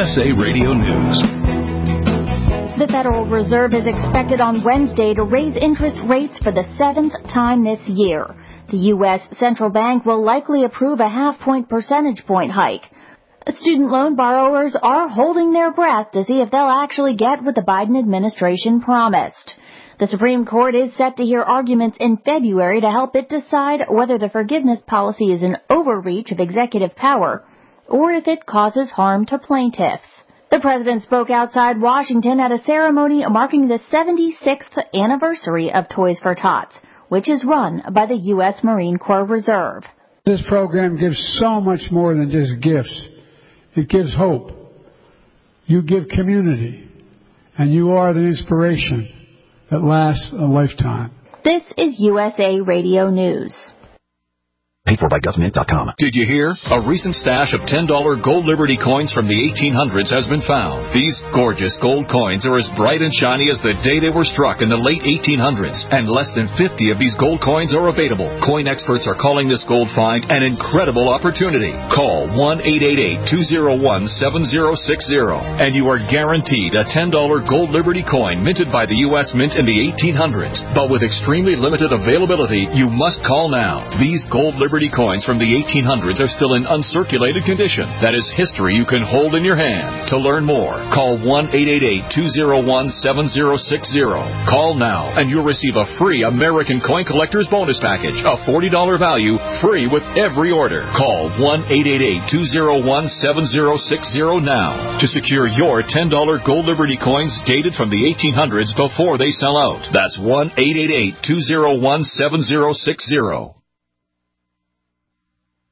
USA Radio News. The Federal Reserve is expected on Wednesday to raise interest rates for the 7th time this year. The U.S. Central Bank will likely approve a half-point percentage point hike. Student loan borrowers are holding their breath to see if they'll actually get what the Biden administration promised. The Supreme Court is set to hear arguments in February to help it decide whether the forgiveness policy is an overreach of executive power or if it causes harm to plaintiffs. The president spoke outside Washington at a ceremony marking the 76th anniversary of Toys for Tots, which is run by the U.S. Marine Corps Reserve. This program gives so much more than just gifts. It gives hope. You give community, and you are the inspiration that lasts a lifetime. This is USA Radio News. Paid for by GovMint.com. Did you hear? A recent stash of $10 gold Liberty coins from the 1800s has been found. These gorgeous gold coins are as bright and shiny as the day they were struck in the late 1800s, and less than 50 of these gold coins are available. Coin experts are calling this gold find an incredible opportunity. Call 1-888-201-7060, and you are guaranteed a $10 gold Liberty coin minted by the U.S. Mint in the 1800s. But with extremely limited availability, you must call now. These gold Liberty coins from the 1800s are still in uncirculated condition. That is history you can hold in your hand. To learn more, call 1-888-201-7060. Call now and you'll receive a free American Coin Collector's Bonus Package, a $40 value, free with every order. Call 1-888-201-7060 now to secure your $10 gold Liberty coins dated from the 1800s before they sell out. That's 1-888-201-7060.